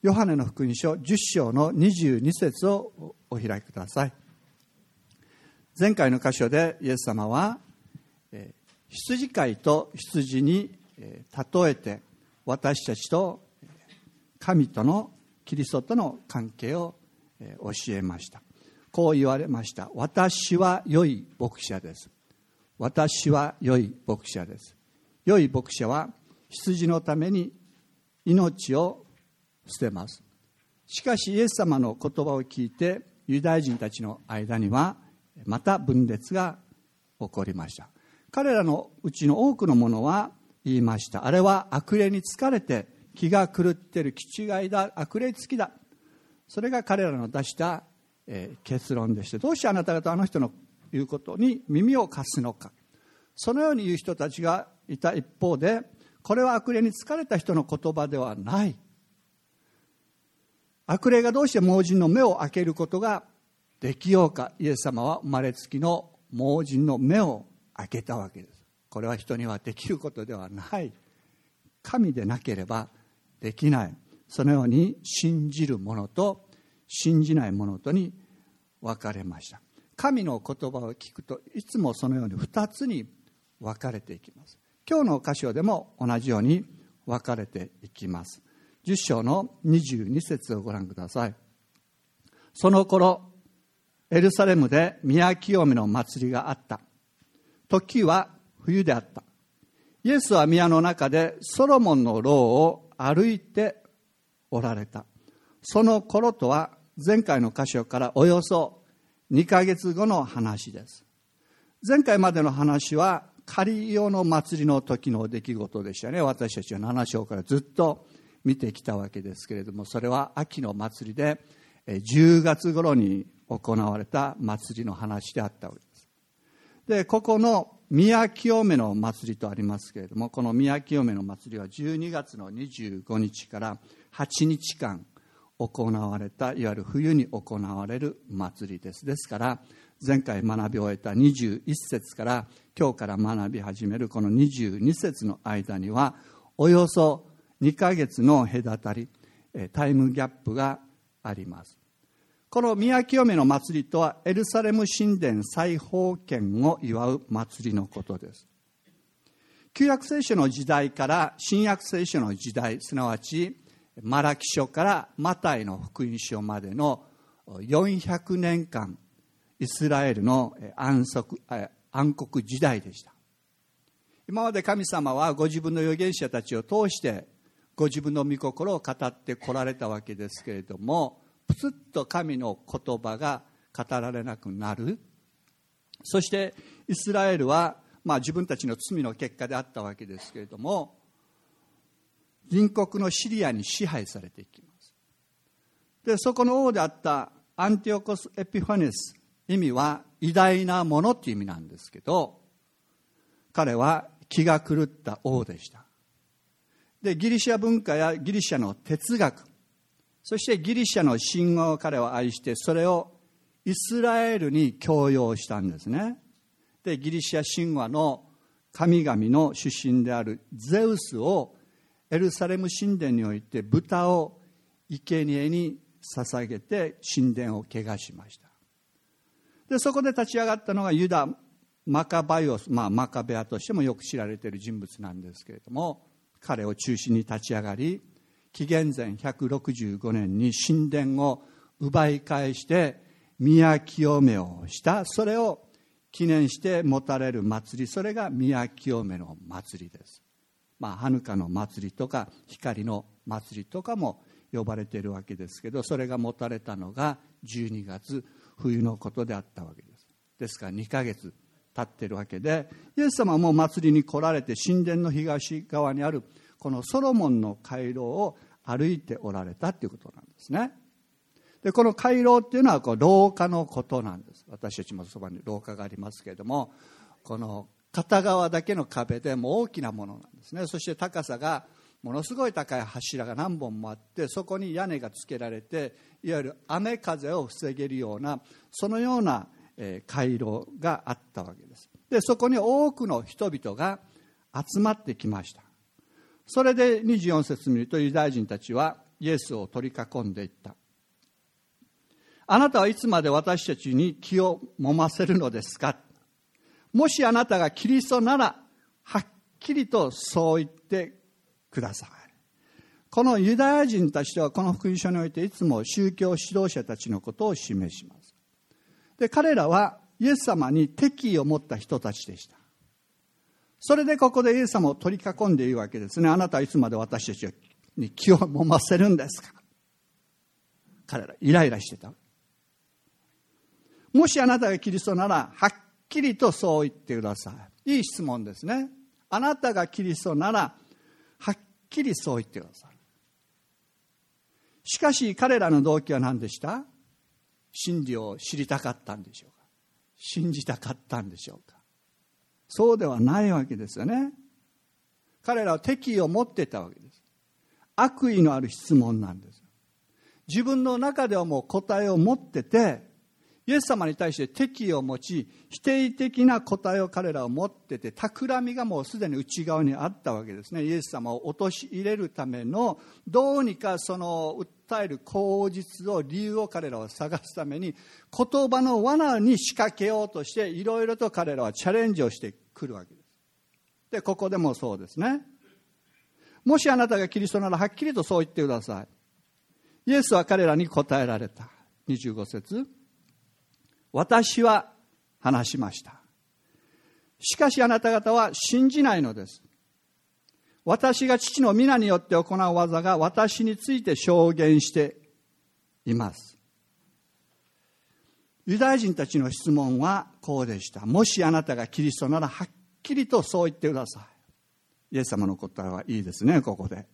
ヨハネの福音書10章の22節をお開きください。前回の箇所でイエス様は羊飼いと羊に例えて私たちと神とのキリストとの関係を教えました。こう言われました。私は良い牧者です。私は良い牧者です。良い牧者は羊のために命を捨てます。しかしイエス様の言葉を聞いてユダヤ人たちの間にはまた分裂が起こりました。彼らのうちの多くの者は言いました。あれは悪霊に疲れて気が狂っている気違いだ、悪霊つきだ。それが彼らの出した結論でして、どうしてあなた方あの人の言うことに耳を貸すのか。そのように言う人たちがいた一方で、これは悪霊に疲れた人の言葉ではない。悪霊がどうして盲人の目を開けることができようか。イエス様は生まれつきの盲人の目を開けたわけです。これは人にはできることではない。神でなければできない。そのように信じる者と信じない者とに分かれました。神の言葉を聞くといつもそのように2つに分かれていきます。今日の箇所でも同じように分かれていきます。10章の22節をご覧ください。その頃エルサレムで宮清めの祭りがあった。時は冬であった。イエスは宮の中でソロモンの廊を歩いておられた。その頃とは前回の箇所からおよそ2ヶ月後の話です。前回までの話はカリオの祭りの時の出来事でしたね。私たちは7章からずっと見てきたわけですけれども、それは秋の祭りで10月頃に行われた祭りの話であったわけです。で、ここの宮清めの祭りとありますけれども、この宮清めの祭りは12月の25日から8日間行われた、いわゆる冬に行われる祭りです。ですから前回学び終えた21節から今日から学び始めるこの22節の間にはおよそ2ヶ月の隔たり、タイムギャップがあります。この宮清めの祭りとはエルサレム神殿再封建を祝う祭りのことです。旧約聖書の時代から新約聖書の時代、すなわちマラキ書からマタイの福音書までの400年間イスラエルの暗黒時代でした。今まで神様はご自分の預言者たちを通してご自分の御心を語ってこられたわけですけれども、プツッと神の言葉が語られなくなる。そしてイスラエルは、自分たちの罪の結果であったわけですけれども、隣国のシリアに支配されていきます。で、そこの王であったアンティオコス・エピファネス、意味は偉大なものという意味なんですけど、彼は気が狂った王でした。で、ギリシャ文化やギリシャの哲学、そしてギリシャの神話を彼は愛して、それをイスラエルに強要したんですね。で、ギリシャ神話の神々の出身であるゼウスをエルサレム神殿において豚を生贄に捧げて神殿を汚しました。で、そこで立ち上がったのがユダ・マカバイオス、マカベアとしてもよく知られている人物なんですけれども、彼を中心に立ち上がり、紀元前165年に神殿を奪い返して宮清めをした。それを記念して持たれる祭り、それが宮清めの祭りです。ハヌカの祭りとか光の祭りとかも呼ばれているわけですけど、それが持たれたのが12月冬のことであったわけです。ですから2ヶ月経っているわけで、イエス様はもう祭りに来られて神殿の東側にあるこのソロモンの回廊を歩いておられたということなんですね。で、この回廊っていうのは廊下のことなんです。私たちもそばに廊下がありますけれども、この片側だけの壁でも大きなものなんですね。そして高さがものすごい高い柱が何本もあって、そこに屋根がつけられて、いわゆる雨風を防げるようなそのような回廊があったわけです。で、そこに多くの人々が集まってきました。それで24節見ると、ユダヤ人たちはイエスを取り囲んでいった。あなたはいつまで私たちに気を揉ませるのですか。もしあなたがキリストなら、はっきりとそう言ってください。このユダヤ人たちとはこの福音書においていつも宗教指導者たちのことを示します。で、彼らはイエス様に敵意を持った人たちでした。それでここでイエス様を取り囲んでいるわけですね。あなたはいつまで私たちに気を揉ませるんですか。彼らイライラしてた。もしあなたがキリストならはっきりとそう言ってください。いい質問ですね。あなたがキリストならはっきりそう言ってください。しかし彼らの動機は何でした？真理を知りたかったんでしょうか。信じたかったんでしょうか。そうではないわけですよね。彼らは敵意を持っていたわけです。悪意のある質問なんです。自分の中ではもう答えを持ってて、イエス様に対して敵意を持ち、否定的な答えを彼らは持ってて、企みがもうすでに内側にあったわけですね。イエス様を陥れるための、どうにかその訴える口実を、理由を彼らは探すために、言葉の罠に仕掛けようとして、いろいろと彼らはチャレンジをしてくるわけです。で、ここでもそうですね。もしあなたがキリストならはっきりとそう言ってください。イエスは彼らに答えられた。25節。私は話しました。しかしあなた方は信じないのです。私が父の皆によって行う技が私について証言しています。ユダヤ人たちの質問はこうでした。もしあなたがキリストならはっきりとそう言ってください。イエス様の答えはいいですね、ここで。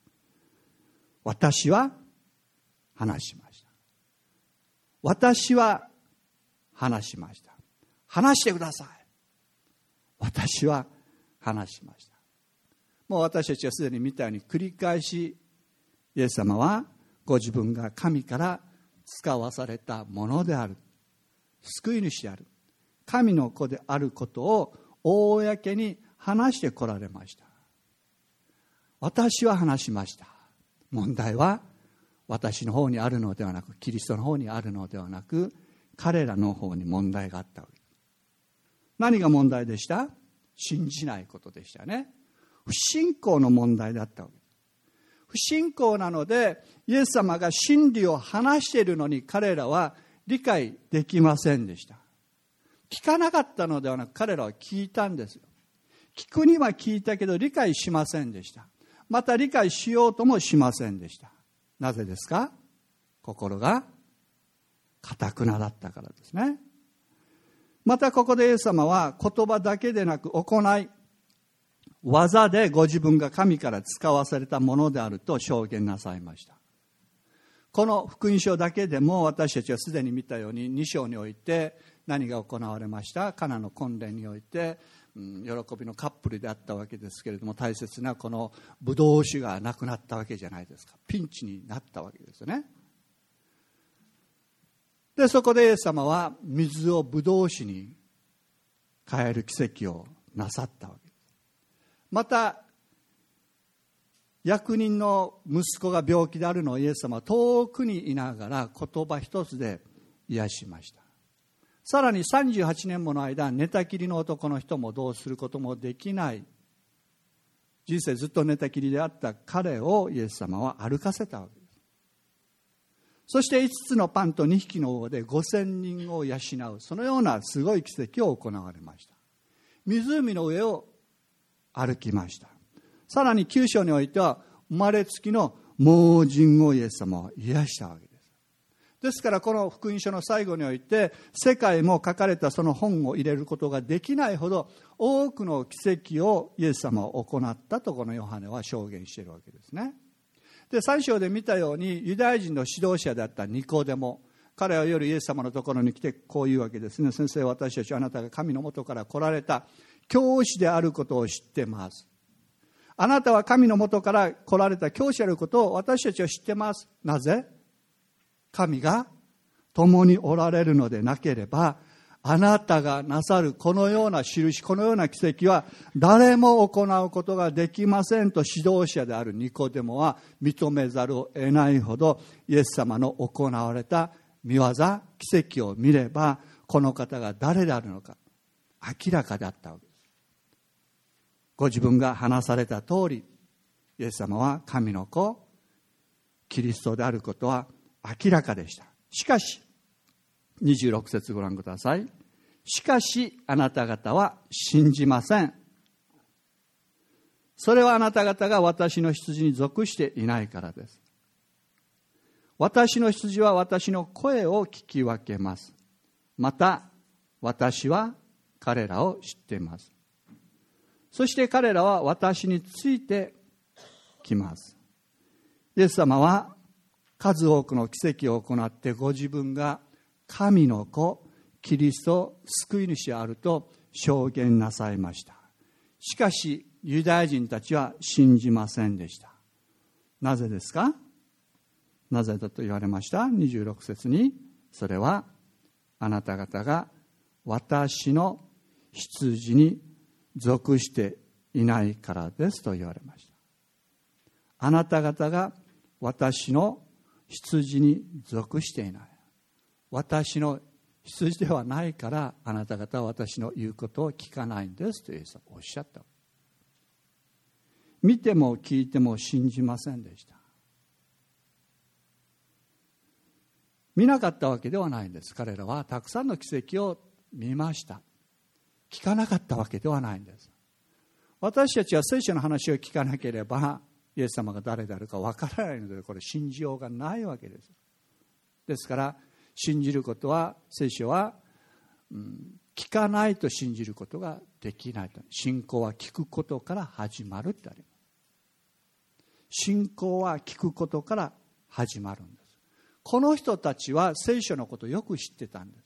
私は話しました。私は話しました。話してください。私は話しました。もう私たちはすでに見たように繰り返しイエス様はご自分が神から使わされたものである、救い主である、神の子であることを公に話してこられました。私は話しました。問題は私の方にあるのではなく、キリストの方にあるのではなく、彼らの方に問題があったわけです。何が問題でした？信じないことでしたね。不信仰の問題だったわけです。不信仰なので、イエス様が真理を話しているのに彼らは理解できませんでした。聞かなかったのではなく、彼らは聞いたんですよ。聞くには聞いたけど理解しませんでした。また理解しようともしませんでした。なぜですか？心が堅くなだったからですね。またここでイエス様は言葉だけでなく行い、技でご自分が神から使わされたものであると証言なさいました。この福音書だけでも私たちはすでに見たように2章において何が行われました？カナの婚礼において、喜びのカップルであったわけですけれども、大切なこのブドウ酒がなくなったわけじゃないですか。ピンチになったわけですよね。で、そこでイエス様は水をブドウ酒に変える奇跡をなさったわけです。また、役人の息子が病気であるのをイエス様は遠くにいながら言葉一つで癒しました。さらに38年もの間、寝たきりの男の人もどうすることもできない、人生ずっと寝たきりであった彼をイエス様は歩かせたわけです。そして5つのパンと2匹の魚で5000人を養う、そのようなすごい奇跡を行われました。湖の上を歩きました。さらに9章においては生まれつきの盲人をイエス様は癒したわけです。ですからこの福音書の最後において、世界も書かれたその本を入れることができないほど多くの奇跡をイエス様は行ったとこのヨハネは証言しているわけですね。で、3章で見たようにユダヤ人の指導者であったニコデモ、彼は夜イエス様のところに来てこういうわけですね。先生、私たちはあなたが神の元から来られた教師であることを知っています。あなたは神の元から来られた教師であることを私たちは知っています。なぜ？神が共におられるのでなければ、 あなたがなさるこのような印、このような奇跡は誰も行うことができませんと指導者であるニコデモは認めざるを得ないほど、イエス様の行われた御業、奇跡を見ればこの方が誰であるのか明らかであったわけです。ご自分が話された通り、イエス様は神の子キリストであることは明らかでした。しかし26節ご覧ください。しかしあなた方は信じません。それはあなた方が私の羊に属していないからです。私の羊は私の声を聞き分けます。また私は彼らを知っています。そして彼らは私についてきます。イエス様は数多くの奇跡を行ってご自分が神の子キリスト救い主であると証言なさいました。しかしユダヤ人たちは信じませんでした。なぜですか？なぜだと言われました？26節に、それはあなた方が私の羊に属していないからですと言われました。あなた方が私の羊に属していない、私の羊ではないからあなた方は私の言うことを聞かないんですとイエスはおっしゃった。見ても聞いても信じませんでした。見なかったわけではないんです。彼らはたくさんの奇跡を見ました。聞かなかったわけではないんです。私たちは聖書の話を聞かなければイエス様が誰であるかわからないので、これ信じようがないわけです。ですから信じることは、聖書は、聞かないと信じることができないと。信仰は聞くことから始まるってあります。信仰は聞くことから始まるんです。この人たちは聖書のことをよく知ってたんです。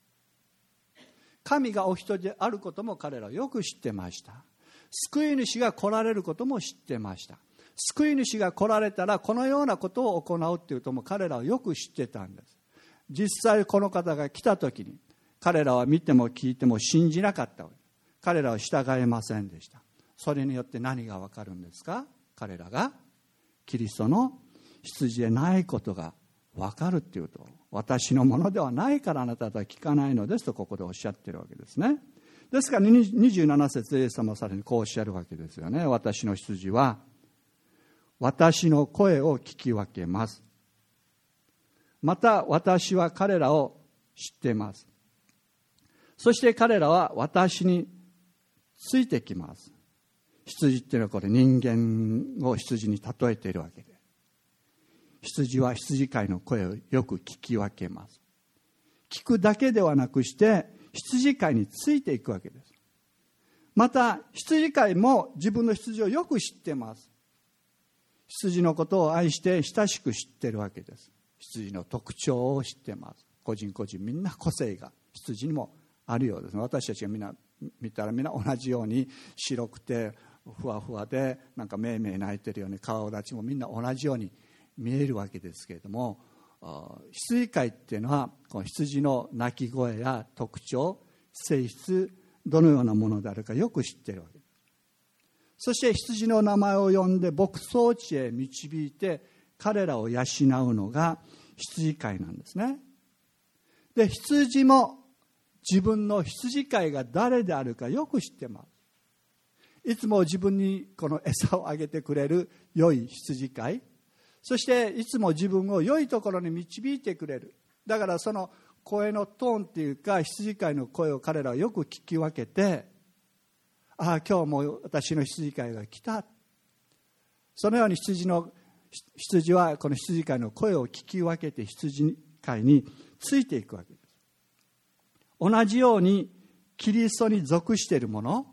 神がお一人であることも彼らはよく知ってました。救い主が来られることも知ってました。救い主が来られたらこのようなことを行うっていうことも彼らはよく知ってたんです。実際この方が来た時に彼らは見ても聞いても信じなかったわけです。彼らは従えませんでした。それによって何がわかるんですか？彼らがキリストの羊でないことがわかるっていうと、私のものではないからあなた方は聞かないのですとここでおっしゃってるわけですね。ですから27節でイエス様はさらにこうおっしゃるわけですよね。私の羊は私の声を聞き分けます。また私は彼らを知っています。そして彼らは私についてきます。羊っていうのはこれ人間を羊に例えているわけで、羊は羊飼いの声をよく聞き分けます。聞くだけではなくして羊飼いについていくわけです。また羊飼いも自分の羊をよく知っています。羊のことを愛して親しく知っているわけです。羊の特徴を知っています。個人個人みんな個性が羊にもあるようです。私たちがみんな見たらみんな同じように白くてふわふわでなんかめいめい泣いてるように顔立ちもみんな同じように見えるわけですけれども、羊飼いっていうのはこの羊の鳴き声や特徴、性質、どのようなものであるかよく知っているわけです。そして羊の名前を呼んで牧草地へ導いて彼らを養うのが羊飼いなんですね。で、羊も自分の羊飼いが誰であるかよく知ってます。いつも自分にこの餌をあげてくれる良い羊飼い、そしていつも自分を良いところに導いてくれる。だからその声のトーンっていうか羊飼いの声を彼らはよく聞き分けて、ああ今日も私の羊飼いが来た。そのように羊はこの羊飼いの声を聞き分けて羊飼いについていくわけです。同じようにキリストに属しているもの、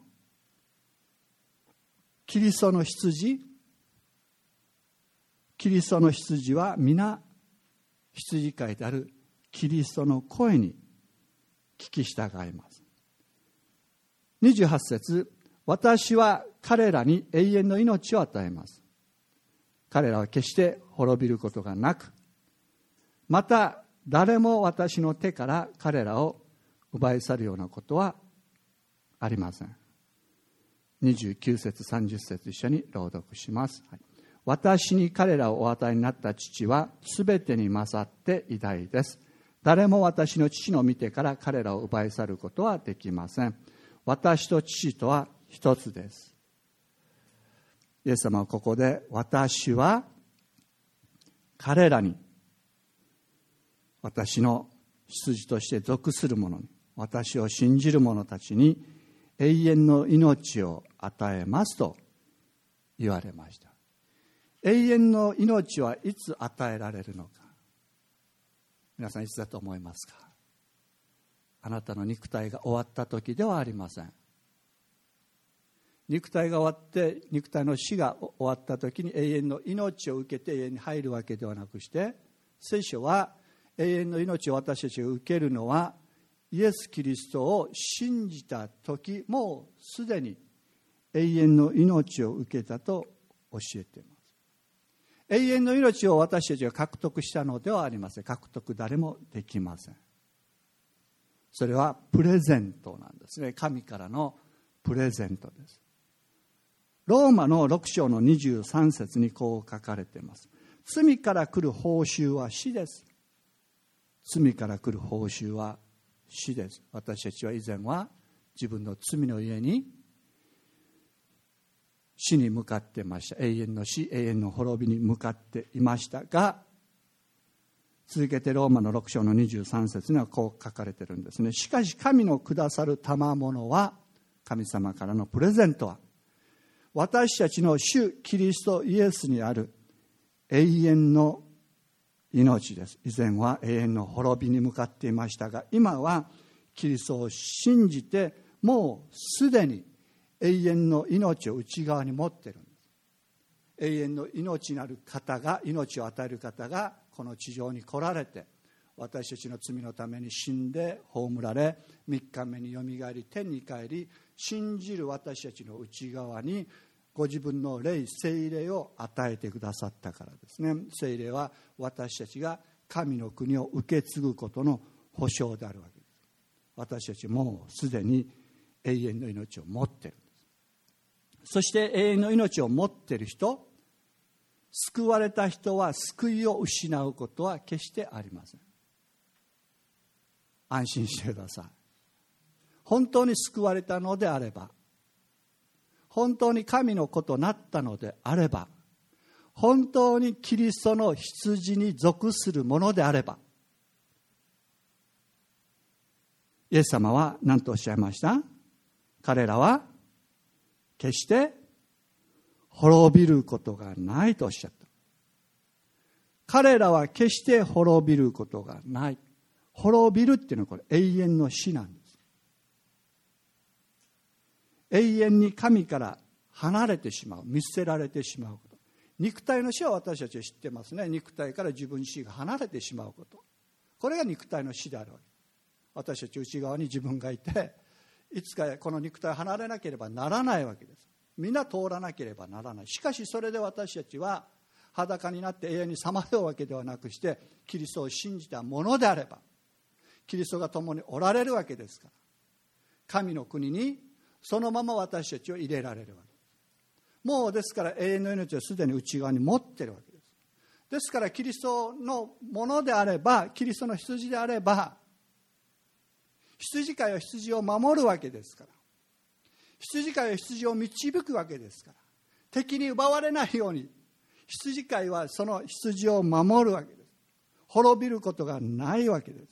キリストの羊は皆羊飼いであるキリストの声に聞き従います。28節、私は彼らに永遠の命を与えます。彼らは決して滅びることがなく、また誰も私の手から彼らを奪い去るようなことはありません。29節30節一緒に朗読します。私に彼らをお与えになった父はすべてに勝って偉大です。誰も私の父の見てから彼らを奪い去ることはできません。私と父とは一つです。イエス様はここで、私は彼らに、私の羊として属する者に、私を信じる者たちに永遠の命を与えますと言われました。永遠の命はいつ与えられるのか。皆さんいつだと思いますか？あなたの肉体が終わった時ではありません。肉体が終わって肉体の死が終わった時に永遠の命を受けて永遠に入るわけではなくして、聖書は永遠の命を私たちが受けるのはイエス・キリストを信じた時、もうすでに永遠の命を受けたと教えています。永遠の命を私たちが獲得したのではありません。獲得誰もできません。それはプレゼントなんですね。神からのプレゼントです。ローマの6章の23節にこう書かれています。罪から来る報酬は死です。罪から来る報酬は死です。私たちは以前は自分の罪のゆえに死に向かっていました。永遠の死、永遠の滅びに向かっていましたが、続けてローマの6章の23節にはこう書かれているんですね。しかし神のくださる賜物は、神様からのプレゼントは、私たちの主キリストイエスにある永遠の命です。以前は永遠の滅びに向かっていましたが、今はキリストを信じてもうすでに永遠の命を内側に持っているんです。永遠の命なる方が、命を与える方がこの地上に来られて、私たちの罪のために死んで葬られ、3日目によみがえり天に帰り、信じる私たちの内側にご自分の霊、聖霊を与えてくださったからですね。聖霊は私たちが神の国を受け継ぐことの保証であるわけです。私たちもうすでに永遠の命を持っているんです。そして永遠の命を持っている人、救われた人は救いを失うことは決してありません。安心してください。本当に救われたのであれば、本当に神の子となったのであれば、本当にキリストの羊に属するものであれば、イエス様は何とおっしゃいました？彼らは決して滅びることがないとおっしゃった。彼らは決して滅びることがない。滅びるっていうのはこれ永遠の死なんです。永遠に神から離れてしまう、見捨てられてしまうこと。肉体の死は私たちは知ってますね。肉体から自分自身が離れてしまうこと。これが肉体の死であるわけ。私たち内側に自分がいて、いつかこの肉体を離れなければならないわけです。みんな通らなければならない。しかしそれで私たちは裸になって永遠にさまようわけではなくして、キリストを信じたものであれば、キリストが共におられるわけですから、神の国にそのまま私たちを入れられるわけです。もうですから永遠の命をすでに内側に持っているわけです。ですからキリストのものであれば、キリストの羊であれば、羊飼いは羊を守るわけですから、羊飼いは羊を導くわけですから、敵に奪われないように羊飼いはその羊を守るわけです。滅びることがないわけです。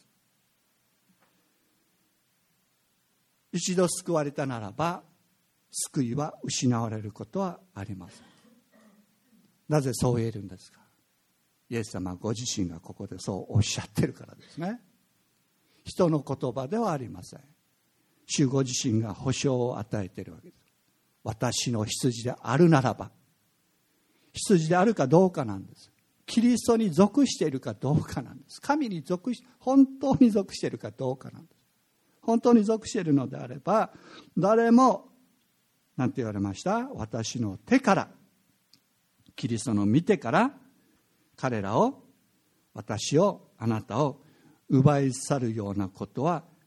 一度救われたならば、救いは失われることはありません。なぜそう言えるんですか？イエス様ご自身がここでそうおっしゃってるからですね。人の言葉ではありません。主ご自身が保証を与えているわけです。私の羊であるならば、羊であるかどうかなんです。キリストに属しているかどうかなんです。神に本当に属しているかどうかなんです。本当に属しているのであれば、誰もなんて言われました？私の手から、キリストの見てから彼らを、私を、あなたを奪い去るようなことは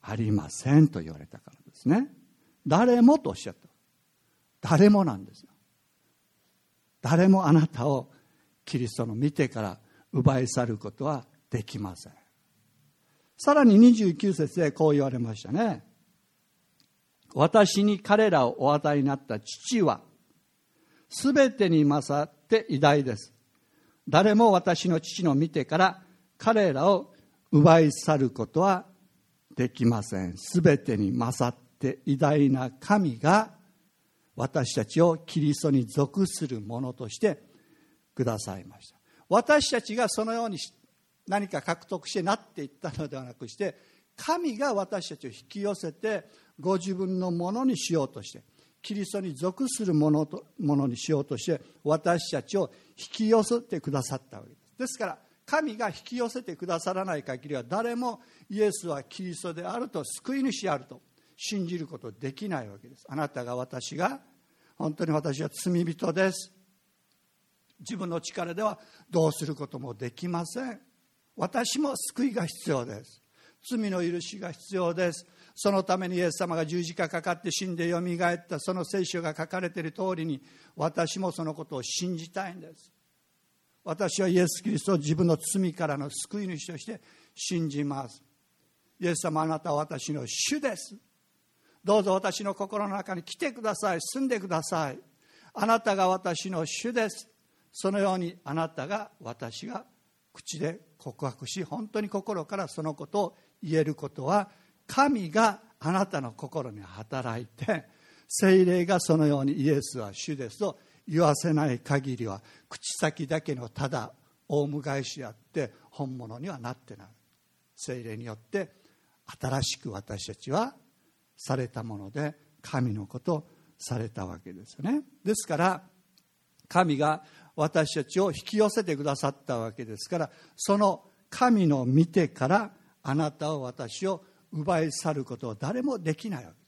ありませんと言われたからですね。誰もとおっしゃった。誰もなんですよ。誰もあなたをキリストの見てから奪い去ることはできません。さらに29節でこう言われましたね。私に彼らをお与えになった父はすべてに勝って偉大です。誰も私の父の見てから彼らを奪い去ることはできません。すべてに勝って偉大な神が私たちをキリストに属するものとしてくださいました。私たちがそのように何か獲得してなっていったのではなくして、神が私たちを引き寄せてご自分のものにしようとして、キリストに属するものにしようとして私たちを引き寄せてくださったわけです。ですから神が引き寄せてくださらない限りは誰もイエスはキリストであると、救い主であると信じることできないわけです。あなたが私が本当に私は罪人です、自分の力ではどうすることもできません、私も救いが必要です、罪の許しが必要です。そのためにイエス様が十字架かかって死んでよみがえった、その聖書が書かれている通りに私もそのことを信じたいんです。私はイエス・キリストを自分の罪からの救い主として信じます。イエス様、あなたは私の主です。どうぞ私の心の中に来てください、住んでください。あなたが私の主です。そのようにあなたが、私が口で告白し、本当に心からそのことを言えることは、神があなたの心に働いて、聖霊がそのようにイエスは主ですと言わせない限りは、口先だけのただオウム返しであって本物にはなってない。聖霊によって新しく私たちはされたもので、神のことをされたわけですよね。ですから神が私たちを引き寄せてくださったわけですから、その神の見てからあなたを、私を奪い去ることは誰もできないわけです。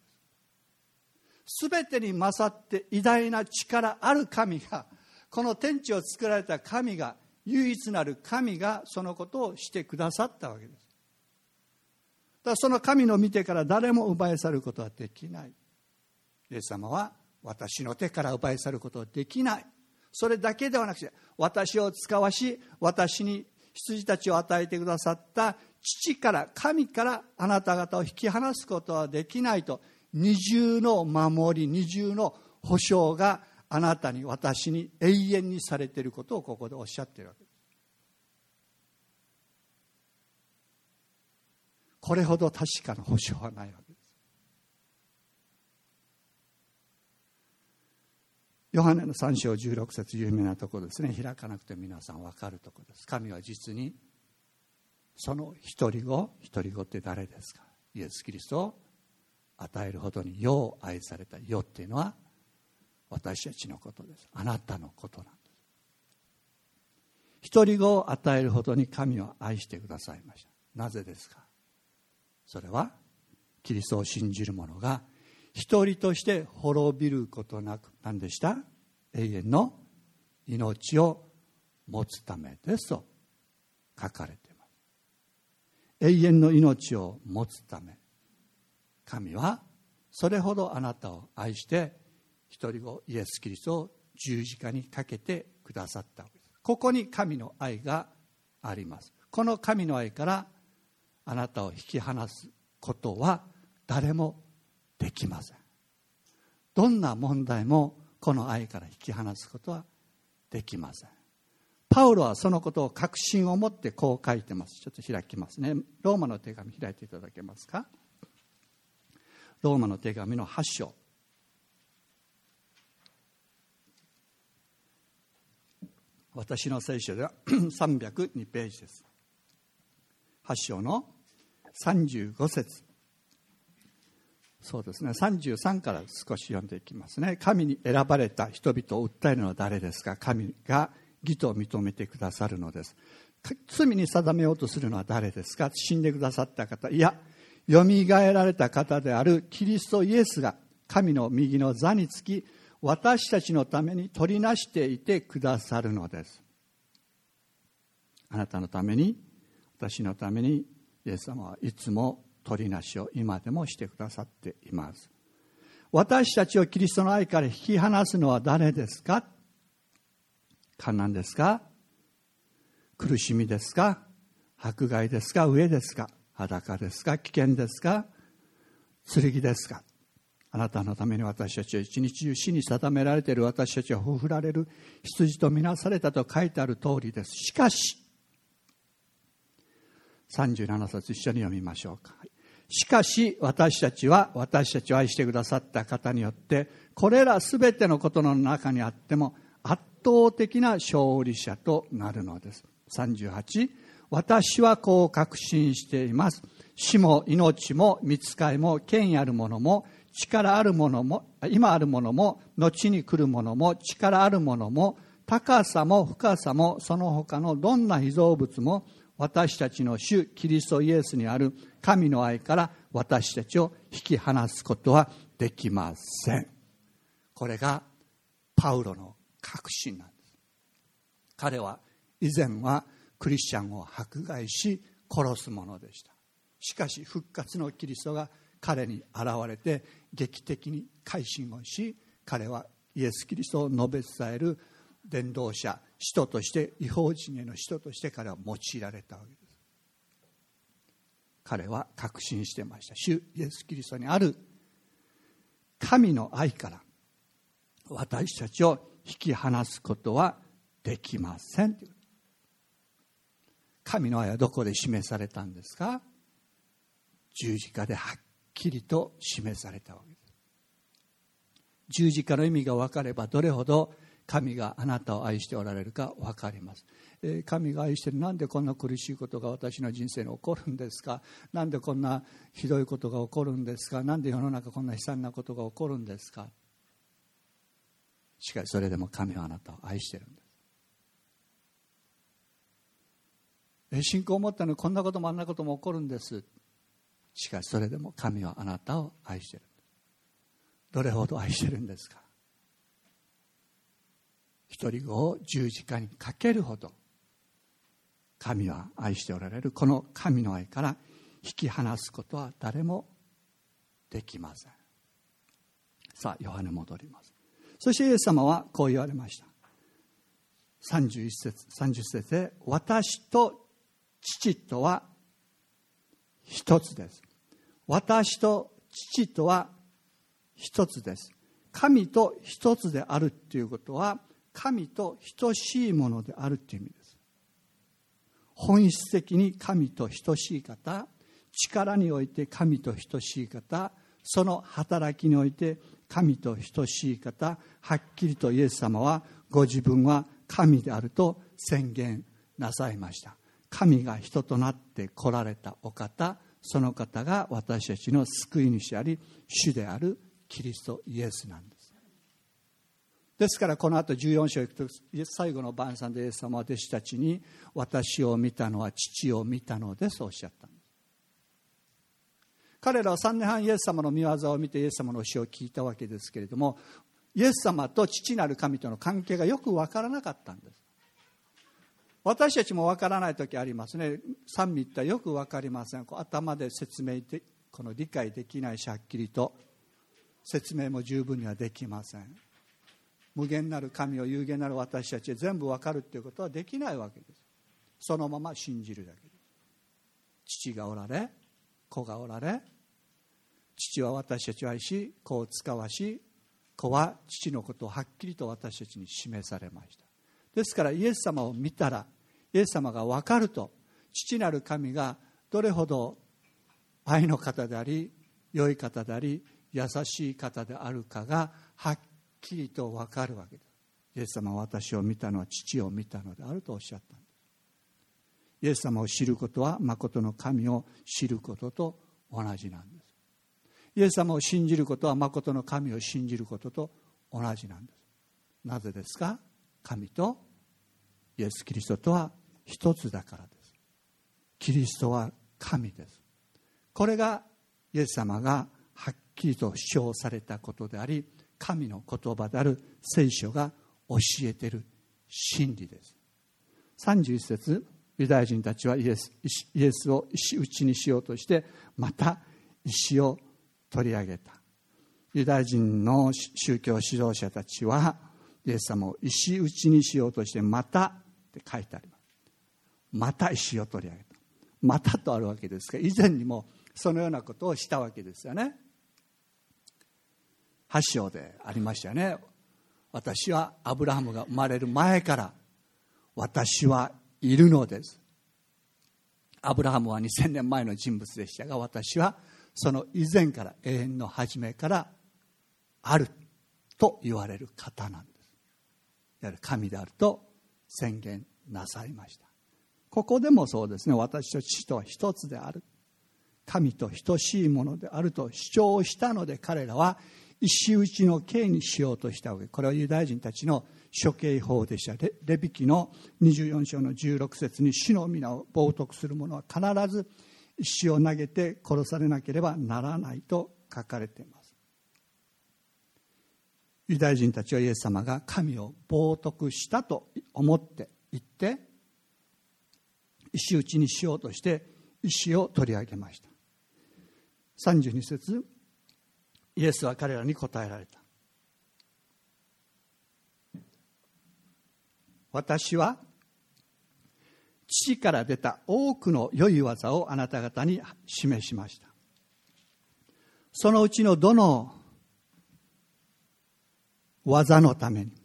すべてに勝って偉大な力ある神が、この天地を作られた神が、唯一なる神がそのことをしてくださったわけです。だからその神の見てから誰も奪い去ることはできない。イエス様は私の手から奪い去ることはできない。それだけではなくて、私を使わし、私に羊たちを与えてくださった父から、神からあなた方を引き離すことはできないと、二重の守り、二重の保証があなたに、私に永遠にされていることをここでおっしゃっているわけです。これほど確かな保証はないわけです。ヨハネの3章16節、有名なところですね。開かなくて皆さん分かるところです。神は実にその一人子って誰ですか？イエス・キリストを与えるほどに世を愛された。世っていうのは私たちのことです。あなたのことなんです。一人子を与えるほどに神は愛してくださいました。なぜですか？それはキリストを信じる者が一人として滅びることなく、何でした？永遠の命を持つためですと書かれています。永遠の命を持つため、神はそれほどあなたを愛して一人子イエス・キリストを十字架にかけてくださったわけです。ここに神の愛があります。この神の愛からあなたを引き離すことは誰もできません。どんな問題もこの愛から引き離すことはできません。パウロはそのことを確信を持ってこう書いてます。ちょっと開きますね。ローマの手紙開いていただけますか。ローマの手紙の8章。私の聖書では302ページです。8章の35節。そうですね、33から少し読んでいきますね。神に選ばれた人々を訴えるのは誰ですか？神が義と認めてくださるのです。罪に定めようとするのは誰ですか？死んでくださった方、いや、よみがえられた方であるキリストイエスが神の右の座につき、私たちのために取りなしていてくださるのです。あなたのために、私のためにイエス様はいつも取りなしを今でもしてくださっています。私たちをキリストの愛から引き離すのは誰ですか？患難ですか？苦しみですか？迫害ですか？飢えですか？裸ですか？危険ですか？剣ですか？あなたのために私たちは一日中死に定められている私たちはほふられる羊とみなされたと書いてある通りです。しかし、37節一緒に読みましょうか。しかし私たちを愛してくださった方によってこれらすべてのことの中にあっても圧倒的な勝利者となるのです。38、私はこう確信しています。死も命も御使いも権威あるものも力あるものも今あるものも後に来るものも力あるものも高さも深さもその他のどんな被造物も私たちの主キリストイエスにある神の愛から私たちを引き離すことはできません。これがパウロの確信なんです。彼は以前はクリスチャンを迫害し殺すものでした。しかし復活のキリストが彼に現れて劇的に改心をし、彼はイエス・キリストを述べ伝える伝道者、使徒として異邦人への使徒として彼は用いられたわけです。彼は確信してました。主イエス・キリストにある神の愛から私たちを引き離すことはできません。神の愛はどこで示されたんですか？十字架ではっきりと示されたわけです。十字架の意味が分かればどれほど神があなたを愛しておられるか分かります。神が愛している。なんでこんな苦しいことが私の人生に起こるんですか？なんでこんなひどいことが起こるんですか？なんで世の中こんな悲惨なことが起こるんですか？しかしそれでも神はあなたを愛しているんです。信仰を持ったのにこんなこともあんなことも起こるんです。しかしそれでも神はあなたを愛している。どれほど愛しているんですか？一人子を十字架にかけるほど神は愛しておられる。この神の愛から引き離すことは誰もできません。さあヨハネ戻ります。そしてイエス様はこう言われました。30節で、私と父とは一つです。私と父とは一つです。神と一つであるということは神と等しいものであるという意味です。本質的に神と等しい方、力において神と等しい方、その働きにおいて神と等しい方、はっきりとイエス様はご自分は神であると宣言なさいました。神が人となって来られたお方、その方が私たちの救い主であり主であるキリストイエスなんです。ですからこの後14章行くと最後の晩餐でイエス様は弟子たちに、私を見たのは父を見たのですとおっしゃったんです。彼らは3年半イエス様の御業を見てイエス様の教えを聞いたわけですけれども、イエス様と父なる神との関係がよく分からなかったんです。私たちも分からない時ありますね。三位一体よく分かりません。頭で説明で理解できないし、はっきりと説明も十分にはできません。無限なる神を有限なる私たちで全部分かるということはできないわけです。そのまま信じるだけです。父がおられ、子がおられ、父は私たちを愛し子を使わし、子は父のことをはっきりと私たちに示されました。ですからイエス様を見たら、イエス様が分かると、父なる神がどれほど愛の方であり良い方であり優しい方であるかがはっきりと分かるわけです。イエス様は私を見たのは父を見たのであるとおっしゃったんです。イエス様を知ることは誠の神を知ることと同じなんです。イエス様を信じることは誠の神を信じることと同じなんです。なぜですか？神とイエス・キリストとは一つだからです。キリストは神です。これがイエス様がはっきりと主張されたことであり、神の言葉である聖書が教えている真理です。31節、 ユダヤ人たちはイエスを石打ちにしようとしてまた石を取り上げた。ユダヤ人の宗教指導者たちはイエス様を石打ちにしようとしてまたって書いてあります。また石を取り上げた。またとあるわけですが、以前にもそのようなことをしたわけですよね。8章でありましたよね。私はアブラハムが生まれる前から私はいるのです。アブラハムは2000年前の人物でしたが、私はその以前から、永遠の初めからあると言われる方なんです。いわゆる神であると宣言なさいました。ここでもそうですね。私と父とは一つである、神と等しいものであると主張したので、彼らは石打ちの刑にしようとしたわけ。これはユダヤ人たちの処刑法でした。レビ記の24章の16節に、主の皆を冒涜する者は必ず石を投げて殺されなければならないと書かれています。ユダヤ人たちはイエス様が神を冒涜したと思って言って石打ちにしようとして石を取り上げました。32節、イエスは彼らに答えられた。私は父から出た多くの良い技をあなた方に示しました。そのうちのどの技のために、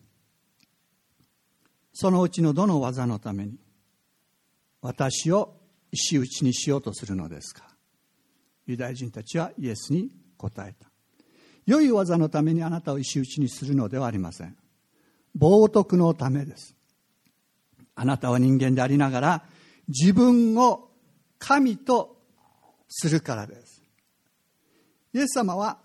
そのうちのどの技のために私を石打ちにしようとするのですか。ユダヤ人たちはイエスに答えた。良い技のためにあなたを石打ちにするのではありません。冒涜のためです。あなたは人間でありながら自分を神とするからです。イエス様は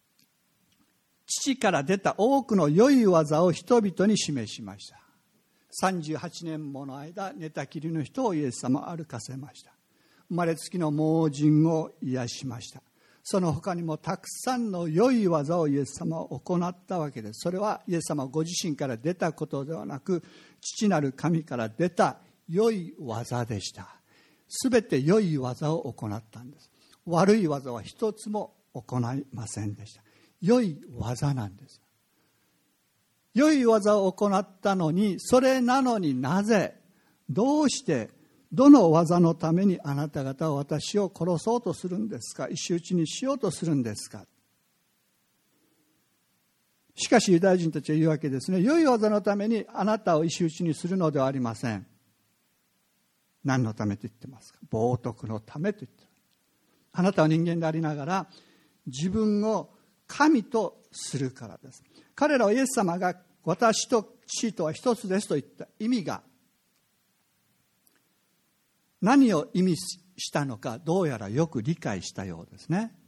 父から出た多くの良い技を人々に示しました。38年もの間寝たきりの人をイエス様は歩かせました。生まれつきの盲人を癒しました。その他にもたくさんの良い技をイエス様は行ったわけです。それはイエス様ご自身から出たことではなく、父なる神から出た良い技でした。すべて良い技を行ったんです。悪い技は一つも行いませんでした。良い技なんです。良い技を行ったのに、それなのになぜ、どうして、どの技のためにあなた方は私を殺そうとするんですか、石打ちにしようとするんですか。しかしユダヤ人たちは言うわけですね。良い技のためにあなたを石打ちにするのではありません。何のためと言ってますか。冒涜のためと言っている。あなたは人間でありながら自分を神とするからです。彼らはイエス様が私と父とは一つですと言った意味が何を意味したのか、どうやらよく理解したようですね。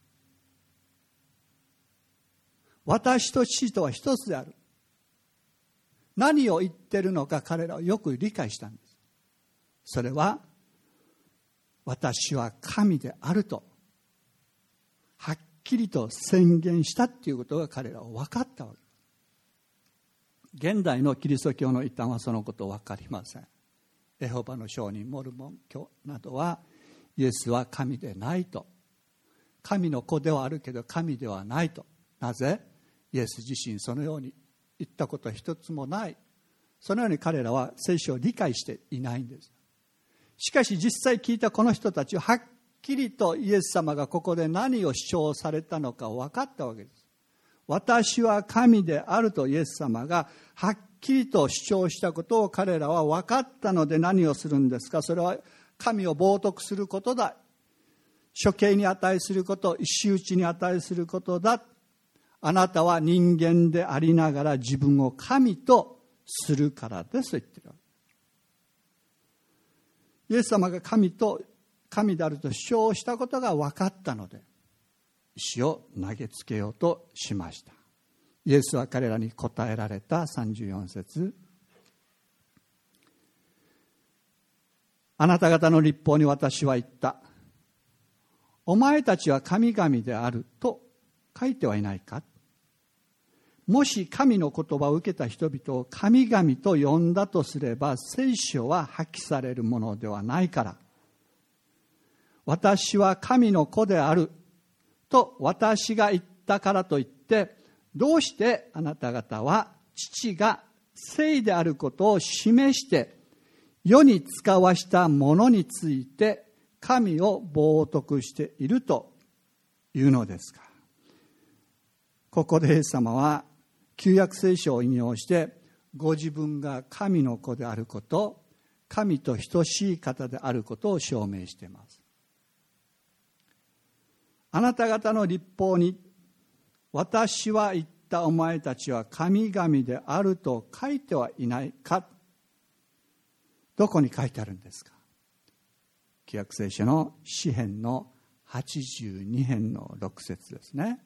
私と父とは一つである。何を言ってるのか彼らはよく理解したんです。それは私は神であるとはっきりと宣言したっていうことが彼らは分かったわけです。現代のキリスト教の異端はそのこと分かりません。エホバの証人、モルモン教などはイエスは神でないと、神の子ではあるけど神ではないと。なぜ？イエス自身そのように言ったことは一つもない。そのように彼らは聖書を理解していないんです。しかし実際聞いたこの人たちははっきりとイエス様がここで何を主張されたのか分かったわけです。私は神であるとイエス様がはっきりと主張したことを彼らは分かったので、何をするんですか。それは神を冒涜することだ。処刑に値すること、石打ちに値することだ。あなたは人間でありながら自分を神とするからですと言っている。イエス様が神であると主張したことが分かったので、石を投げつけようとしました。イエスは彼らに答えられた。34節、あなた方の律法に私は言った。お前たちは神々であると書いてはいないか。 もし神の言葉を受けた人々を神々と呼んだとすれば、聖書は破棄されるものではないから。私は神の子であると私が言ったからといって、どうしてあなた方は父が聖であることを示して世に使わしたものについて神を冒涜しているというのですか。ここでイエス様は旧約聖書を引用して、ご自分が神の子であること、神と等しい方であることを証明しています。あなた方の律法に、私は言ったお前たちは神々であると書いてはいないか。どこに書いてあるんですか。旧約聖書の詩編の82編の6節ですね。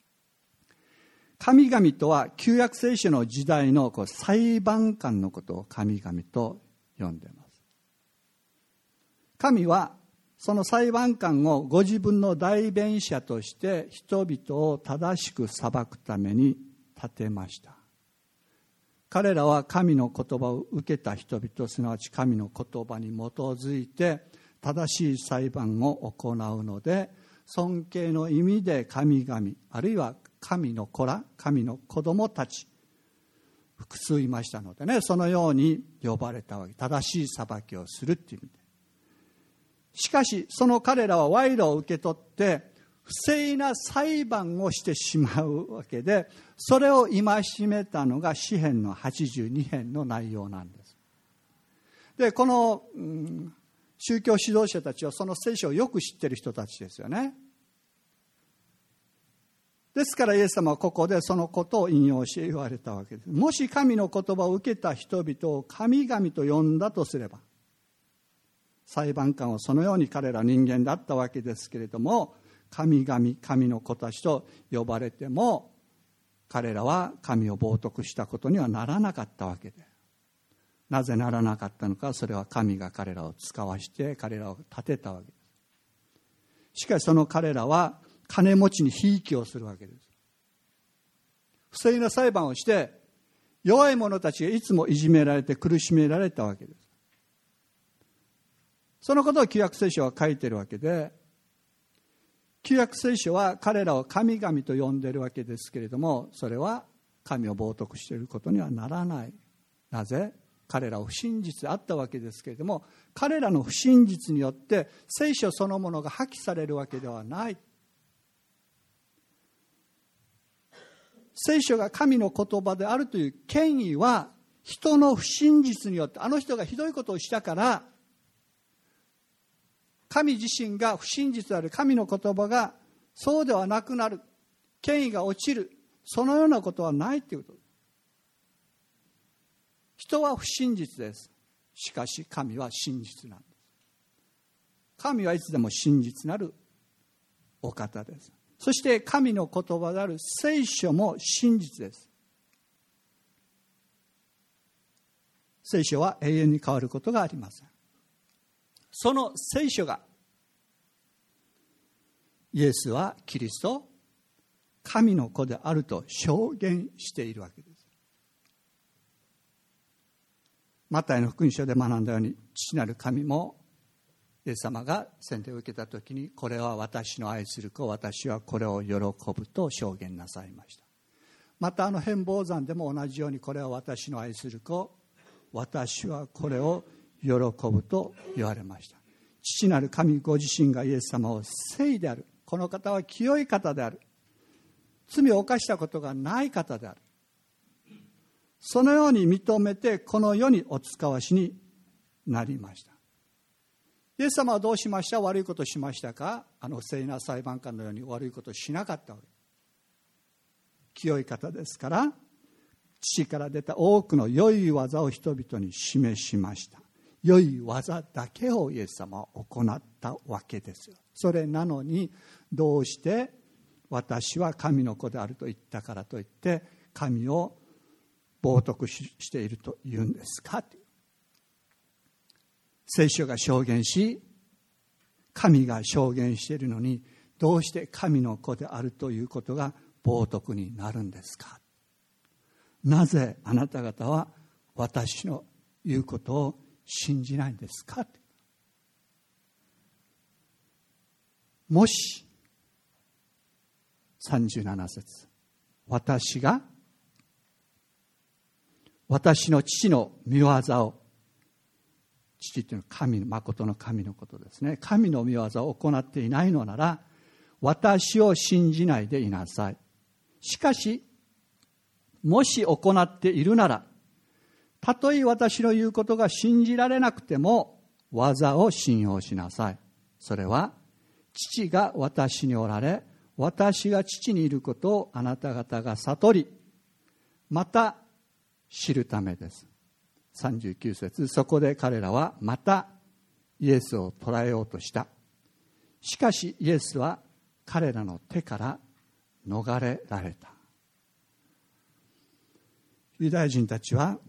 神々とは旧約聖書の時代の裁判官のことを神々と呼んでいます。神はその裁判官をご自分の代弁者として人々を正しく裁くために立てました。彼らは神の言葉を受けた人々、すなわち神の言葉に基づいて正しい裁判を行うので、尊敬の意味で神々、あるいは神の子ら、神の子供たち、複数いましたのでね、そのように呼ばれたわけ。正しい裁きをするっていう意味で。しかしその彼らは賄賂を受け取って不正な裁判をしてしまうわけで、それを戒めたのが詩編の82編の内容なんです。でこの、宗教指導者たちはその聖書をよく知っている人たちですよね。ですからイエス様はここでそのことを引用して言われたわけです。もし神の言葉を受けた人々を神々と呼んだとすれば、裁判官はそのように彼ら人間だったわけですけれども、神々、神の子たちと呼ばれても彼らは神を冒涜したことにはならなかったわけで、なぜならなかったのか、それは神が彼らを使わして彼らを立てたわけです。しかしその彼らは金持ちにひいきをするわけです。不正な裁判をして弱い者たちがいつもいじめられて苦しめられたわけです。そのことを旧約聖書は書いているわけで、旧約聖書は彼らを神々と呼んでいるわけですけれども、それは神を冒涜していることにはならない。なぜ？彼らは不真実であったわけですけれども、彼らの不真実によって聖書そのものが破棄されるわけではない。聖書が神の言葉であるという権威は、人の不真実によって、あの人がひどいことをしたから神自身が不真実である神の言葉がそうではなくなる、権威が落ちる、そのようなことはないということです。人は不真実です。しかし神は真実なんです。神はいつでも真実なるお方です。そして神の言葉である聖書も真実です。聖書は永遠に変わることがありません。その聖書が、イエスはキリスト、神の子であると証言しているわけです。マタイの福音書で学んだように、父なる神もイエス様が洗礼を受けたときに、これは私の愛する子、私はこれを喜ぶと証言なさいました。また変貌山でも同じように、これは私の愛する子、私はこれを喜ぶと言われました。父なる神ご自身がイエス様を聖である、この方は清い方である、罪を犯したことがない方である、そのように認めてこの世にお使わしになりました。イエス様はどうしました？悪いことをしましたか？不正な裁判官のように悪いことをしなかったわけ。清い方ですから、父から出た多くの良い技を人々に示しました。良い技だけをイエス様は行ったわけですよ。それなのに、どうして私は神の子であると言ったからといって神を冒涜していると言うんですか？聖書が証言し、神が証言しているのに、どうして神の子であるということが冒涜になるんですか？ なぜあなた方は私の言うことを信じないんですか。もし37節、私が私の父の御業を、父というのは神、誠の神のことですね。神の御業を行っていないのなら、私を信じないでいなさい。しかし、もし行っているなら、たとえ私の言うことが信じられなくても、技を信用しなさい。それは、父が私におられ、私が父にいることをあなた方が悟り、また知るためです。39節、そこで彼らはまたイエスを捕らえようとした。しかしイエスは彼らの手から逃れられた。ユダヤ人たちは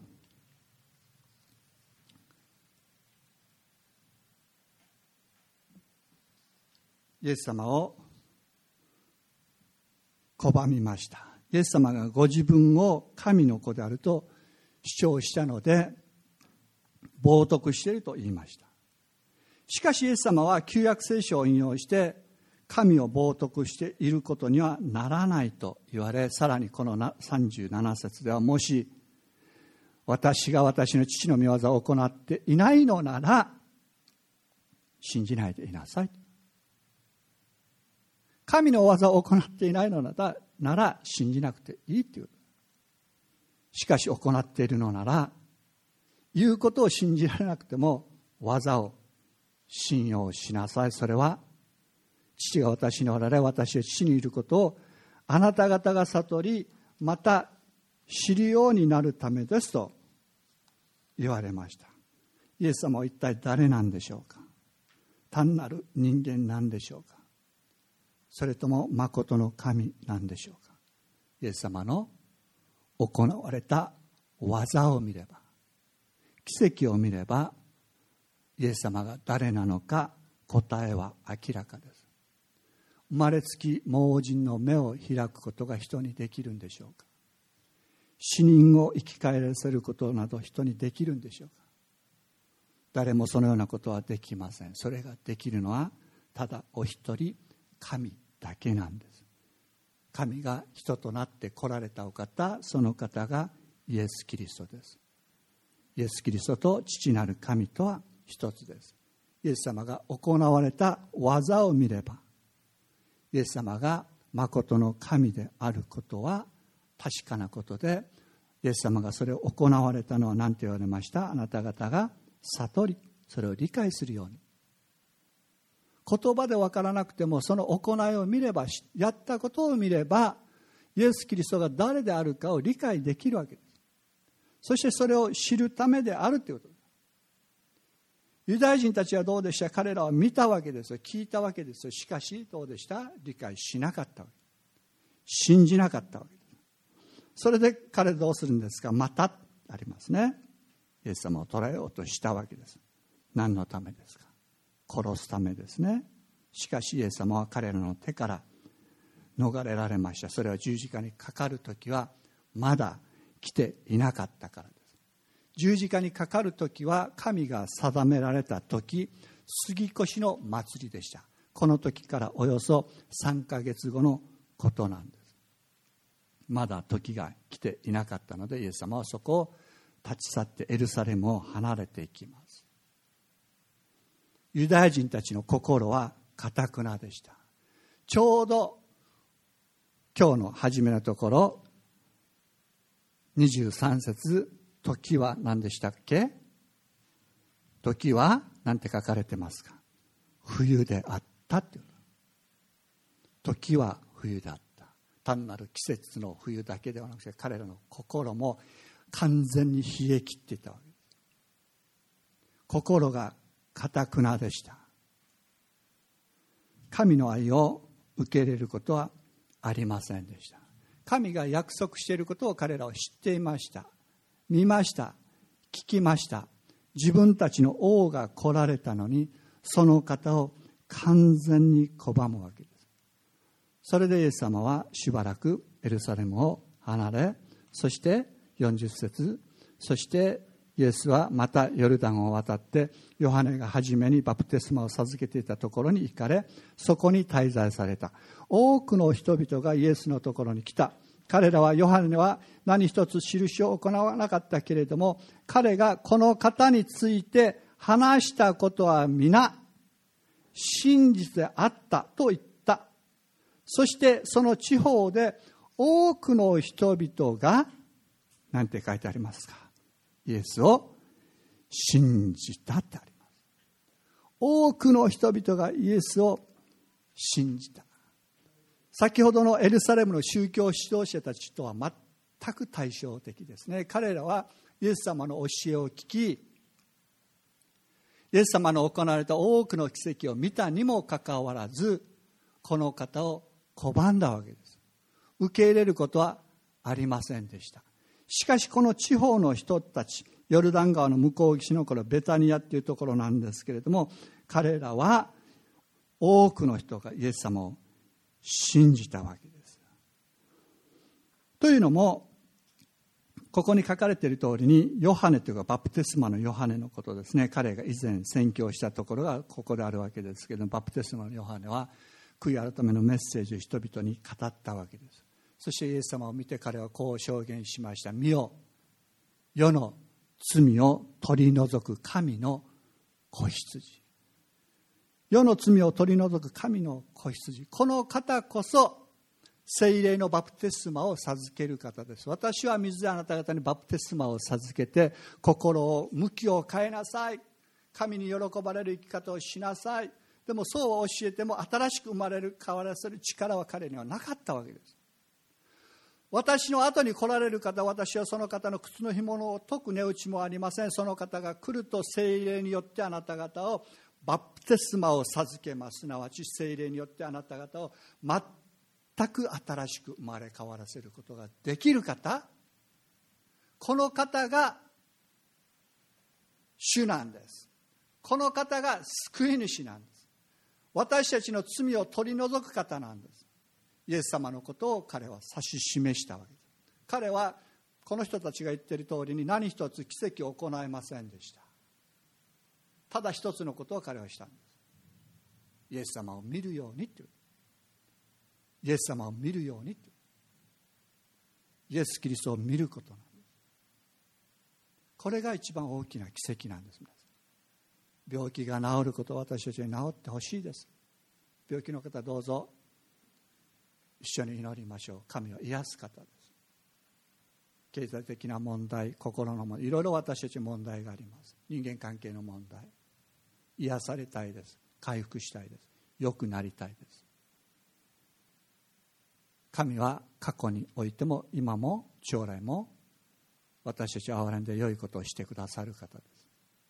イエス様を拒みました。イエス様がご自分を神の子であると主張したので、冒涜していると言いました。しかしイエス様は旧約聖書を引用して神を冒涜していることにはならないと言われ、さらにこの37節では、もし私が私の父の御業を行っていないのなら信じないでいなさい。神の技を行っていないのなら信じなくていいという。しかし行っているのなら、言うことを信じられなくても技を信用しなさい。それは父が私におられ、私は父にいることをあなた方が悟り、また知るようになるためですと言われました。イエス様は一体誰なんでしょうか。単なる人間なんでしょうか。それとも誠の神なんでしょうか。イエス様の行われた技を見れば、奇跡を見れば、イエス様が誰なのか答えは明らかです。生まれつき盲人の目を開くことが人にできるんでしょうか。死人を生き返らせることなど人にできるんでしょうか。誰もそのようなことはできません。それができるのはただお一人、神だけなんです。神が人となって来られたお方、その方がイエス・キリストです。イエス・キリストと父なる神とは一つです。イエス様が行われた技を見れば、イエス様が誠の神であることは確かなことで、イエス様がそれを行われたのは何て言われました。あなた方が悟り、それを理解するように。言葉で分からなくても、その行いを見れば、やったことを見れば、イエス・キリストが誰であるかを理解できるわけです。そしてそれを知るためであるということです。ユダヤ人たちはどうでした。彼らは見たわけですよ。聞いたわけですよ。しかしどうでした。理解しなかったわけです。信じなかったわけです。それで彼どうするんですか。またありますね。イエス様を捕らえようとしたわけです。何のためですか。殺すためですね。しかしイエス様は彼らの手から逃れられました。それは十字架にかかるときはまだ来ていなかったからです。十字架にかかるときは神が定められたとき、杉越の祭りでした。この時からおよそ3ヶ月後のことなんです。まだ時が来ていなかったので、イエス様はそこを立ち去ってエルサレムを離れていきます。ユダヤ人たちの心は堅くなでした。ちょうど今日の初めのところ23節、時は何でしたっけ。時は何て書かれてますか。冬であったっていう。時は冬であった。単なる季節の冬だけではなくて、彼らの心も完全に冷え切っていたわけです。心が堅くなでした。神の愛を受け入れることはありませんでした。神が約束していることを彼らは知っていました。見ました。聞きました。自分たちの王が来られたのに、その方を完全に拒むわけです。それでイエス様はしばらくエルサレムを離れ、そして 40節、そしてイエスはまたヨルダンを渡ってヨハネが初めにバプテスマを授けていたところに行かれ、そこに滞在された。多くの人々がイエスのところに来た。彼らはヨハネは何一つ印を行わなかったけれども、彼がこの方について話したことは皆真実であったと言った。そしてその地方で多くの人々が、なんて書いてありますか、イエスを信じたってあります。多くの人々がイエスを信じた。先ほどのエルサレムの宗教指導者たちとは全く対照的ですね。彼らはイエス様の教えを聞き、イエス様の行われた多くの奇跡を見たにもかかわらず、この方を拒んだわけです。受け入れることはありませんでした。しかしこの地方の人たち、ヨルダン川の向こう岸のこのベタニアっていうところなんですけれども、彼らは多くの人がイエス様を信じたわけです。というのも、ここに書かれている通りに、ヨハネというかバプテスマのヨハネのことですね。彼が以前宣教したところがここであるわけですけれども、バプテスマのヨハネは悔い改めのメッセージを人々に語ったわけです。そしてイエス様を見て彼はこう証言しました。見よ、世の罪を取り除く神の子羊。世の罪を取り除く神の子羊。この方こそ聖霊のバプテスマを授ける方です。私は水であなた方にバプテスマを授けて、心を向きを変えなさい。神に喜ばれる生き方をしなさい。でもそう教えても新しく生まれる、変わらせる力は彼にはなかったわけです。私の後に来られる方、私はその方の靴の紐を解く値打ちもありません。その方が来ると聖霊によってあなた方をバプテスマを授けます。すなわち聖霊によってあなた方を全く新しく生まれ変わらせることができる方、この方が主なんです。この方が救い主なんです。私たちの罪を取り除く方なんです。イエス様のことを彼は指し示したわけです。彼はこの人たちが言っている通りに何一つ奇跡を行いませんでした。ただ一つのことを彼はしたんです。イエス様を見るようにという。イエス様を見るようにという。イエス・キリストを見ることなんです。これが一番大きな奇跡なんです。病気が治ることを私たちに治ってほしいです。病気の方どうぞ一緒に祈りましょう。神は癒す方です。経済的な問題、心の問題、いろいろ私たち問題があります。人間関係の問題、癒されたいです。回復したいです。良くなりたいです。神は過去においても今も将来も私たちを憐れんで良いことをしてくださる方です。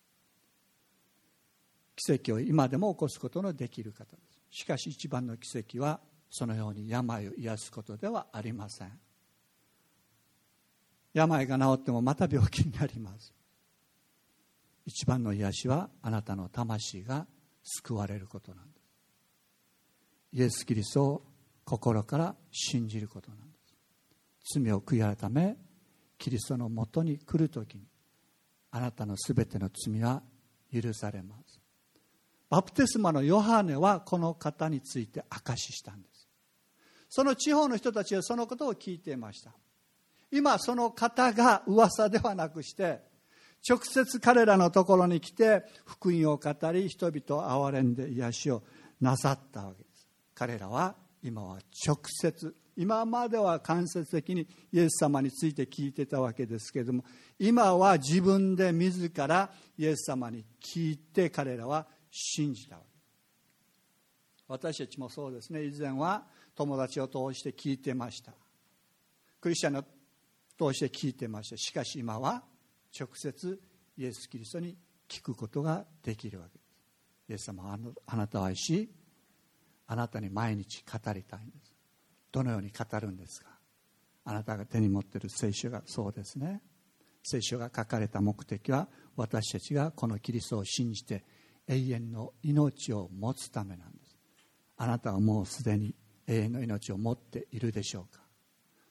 奇跡を今でも起こすことのできる方です。しかし一番の奇跡はそのように病を癒すことではありません。病が治ってもまた病気になります。一番の癒しはあなたの魂が救われることなんです。イエス・キリストを心から信じることなんです。罪を悔い改めキリストのもとに来るときにあなたのすべての罪は許されます。バプテスマのヨハネはこの方について証ししたんです。その地方の人たちはそのことを聞いていました。今その方が噂ではなくして直接彼らのところに来て福音を語り人々を憐れんで癒しをなさったわけです。彼らは今は直接、今までは間接的にイエス様について聞いてたわけですけれども、今は自分で自らイエス様に聞いて彼らは信じたわけです。私たちもそうですね。以前は友達を通して聞いてました。クリスチャンを通して聞いてました。しかし今は直接イエス・キリストに聞くことができるわけです。イエス様はあなたを愛し、あなたに毎日語りたいんです。どのように語るんですか。あなたが手に持っている聖書がそうですね。聖書が書かれた目的は私たちがこのキリストを信じて永遠の命を持つためなんです。あなたはもうすでに永遠の命を持っているでしょうか。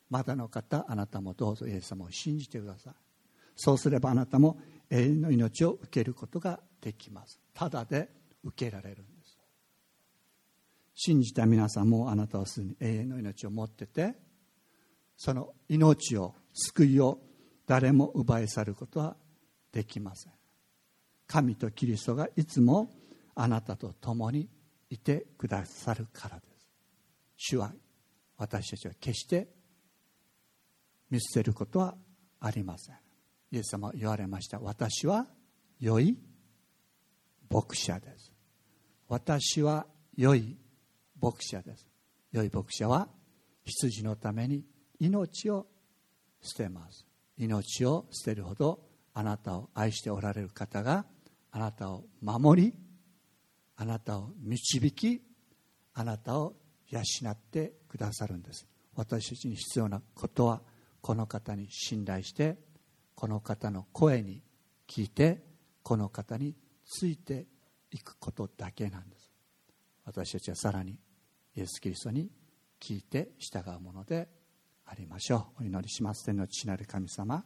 まだの方、あなたもどうぞイエス様を信じてください。そうすればあなたも永遠の命を受けることができます。ただで受けられるんです。信じた皆さんもあなたはすでに永遠の命を持ってて、その命を、救いを誰も奪い去ることはできません。神とキリストがいつもあなたと共にいてくださるからです。主は私たちは決して見捨てることはありません。イエス様は言われました。私は良い牧者です。私は良い牧者です。良い牧者は羊のために命を捨てます。命を捨てるほどあなたを愛しておられる方があなたを守り、あなたを導き、あなたを養ってくださるんです。私たちに必要なことはこの方に信頼して、この方の声に聞いて、この方についていくことだけなんです。私たちはさらにイエス・キリストに聞いて従うものでありましょう。お祈りします。天の父なる神様、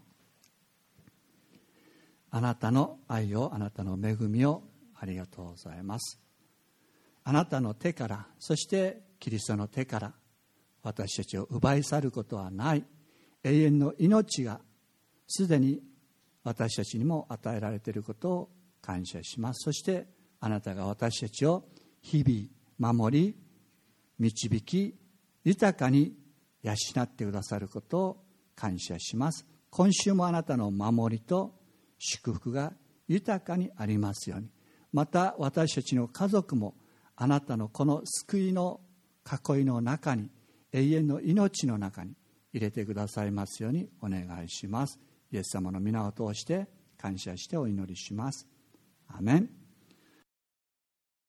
あなたの愛を、あなたの恵みをありがとうございます。あなたの手から、そしてキリストの手から私たちを奪い去ることはない。永遠の命がすでに私たちにも与えられていることを感謝します。そしてあなたが私たちを日々守り、導き、豊かに養ってくださることを感謝します。今週もあなたの守りと祝福が豊かにありますように。また私たちの家族もあなたのこの救いの囲いの中に、永遠の命の中に入れてくださいますようにお願いします。イエス様の皆を通して感謝してお祈りします。アーメン。